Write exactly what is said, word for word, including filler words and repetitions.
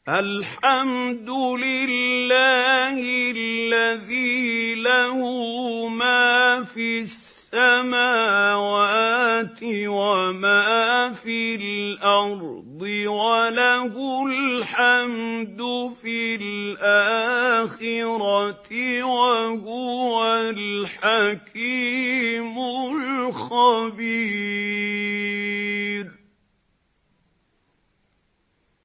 الْحَمْدُ لِلَّهِ الَّذِي لَهُ مَا فِي السَّمَاوَاتِ وَمَا فِي الْأَرْضِ وَلَهُ الْحَمْدُ فِي الْآخِرَةِ وَهُوَ الْحَكِيمُ الْخَبِيرُ